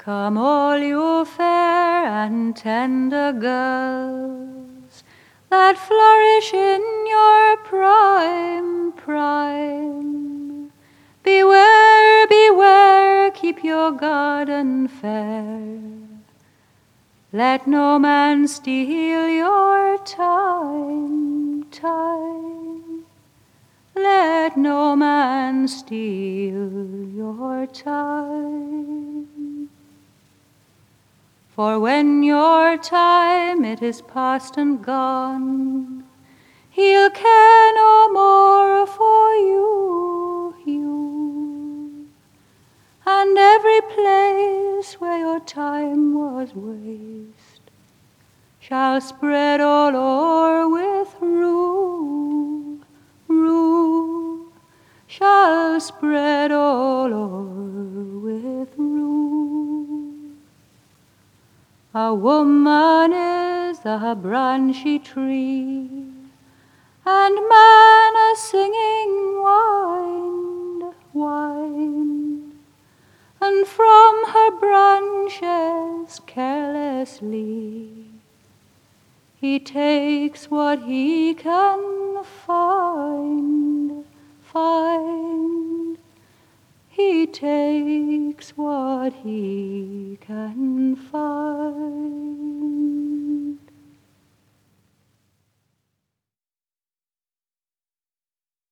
Come all you fair and tender girls that flourish in your prime. Beware, beware, keep your garden fair. Let no man steal your time. Let no man steal your time. For when your time it is past and gone, he'll care no more for you. And every place where your time was waste shall spread all o'er with rue, shall spread all o'er with rue. A woman is a branchy tree, and man a singing wind, and from her branches carelessly he takes what he can find. He takes what he can find.